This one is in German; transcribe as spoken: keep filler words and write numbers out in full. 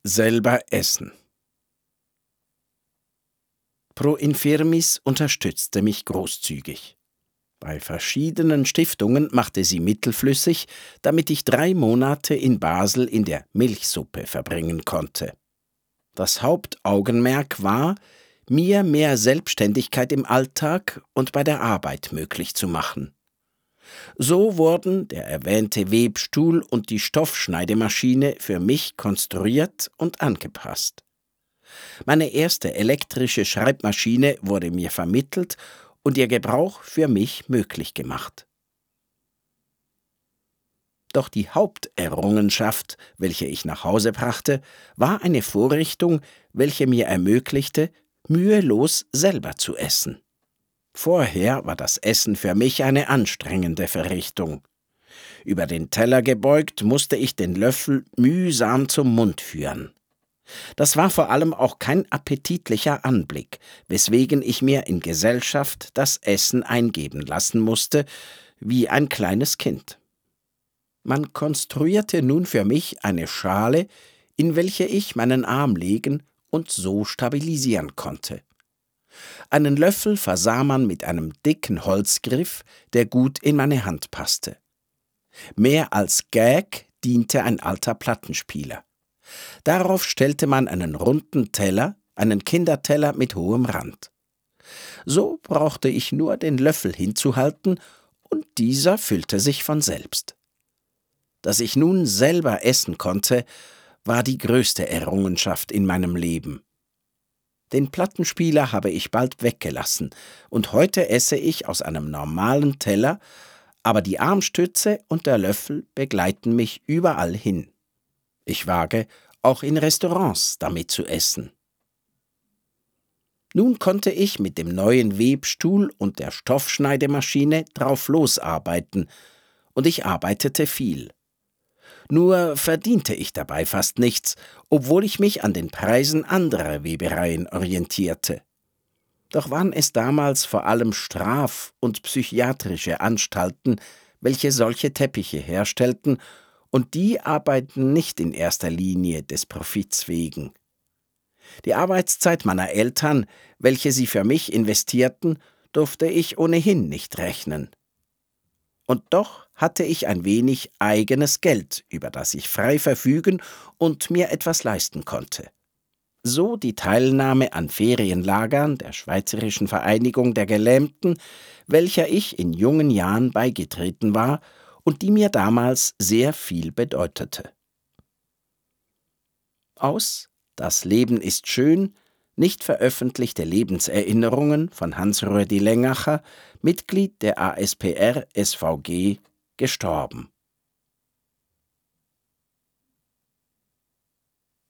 Selber essen. Pro Infirmis unterstützte mich großzügig. Bei verschiedenen Stiftungen machte sie Mittel flüssig, damit ich drei Monate in Basel in der Milchsuppe verbringen konnte. Das Hauptaugenmerk war, mir mehr Selbstständigkeit im Alltag und bei der Arbeit möglich zu machen. So wurden der erwähnte Webstuhl und die Stoffschneidemaschine für mich konstruiert und angepasst. Meine erste elektrische Schreibmaschine wurde mir vermittelt und ihr Gebrauch für mich möglich gemacht. Doch die Haupterrungenschaft, welche ich nach Hause brachte, war eine Vorrichtung, welche mir ermöglichte, mühelos selber zu essen. Vorher war das Essen für mich eine anstrengende Verrichtung. Über den Teller gebeugt, musste ich den Löffel mühsam zum Mund führen. Das war vor allem auch kein appetitlicher Anblick, weswegen ich mir in Gesellschaft das Essen eingeben lassen musste, wie ein kleines Kind. Man konstruierte nun für mich eine Schale, in welche ich meinen Arm legen und so stabilisieren konnte. Einen Löffel versah man mit einem dicken Holzgriff, der gut in meine Hand passte. Mehr als Gag diente ein alter Plattenspieler. Darauf stellte man einen runden Teller, einen Kinderteller mit hohem Rand. So brauchte ich nur den Löffel hinzuhalten, und dieser füllte sich von selbst. Dass ich nun selber essen konnte, war die größte Errungenschaft in meinem Leben. Den Plattenspieler habe ich bald weggelassen, und heute esse ich aus einem normalen Teller, aber die Armstütze und der Löffel begleiten mich überall hin. Ich wage, auch in Restaurants damit zu essen. Nun konnte ich mit dem neuen Webstuhl und der Stoffschneidemaschine drauf losarbeiten, und ich arbeitete viel. Nur verdiente ich dabei fast nichts, obwohl ich mich an den Preisen anderer Webereien orientierte. Doch waren es damals vor allem Straf- und psychiatrische Anstalten, welche solche Teppiche herstellten, und die arbeiten nicht in erster Linie des Profits wegen. Die Arbeitszeit meiner Eltern, welche sie für mich investierten, durfte ich ohnehin nicht rechnen. Und doch hatte ich ein wenig eigenes Geld, über das ich frei verfügen und mir etwas leisten konnte. So die Teilnahme an Ferienlagern der Schweizerischen Vereinigung der Gelähmten, welcher ich in jungen Jahren beigetreten war und die mir damals sehr viel bedeutete. Aus Das Leben ist schön, nicht veröffentlichte Lebenserinnerungen von Hans Rödi Lengacher, Mitglied der A S P R S V G, gestorben.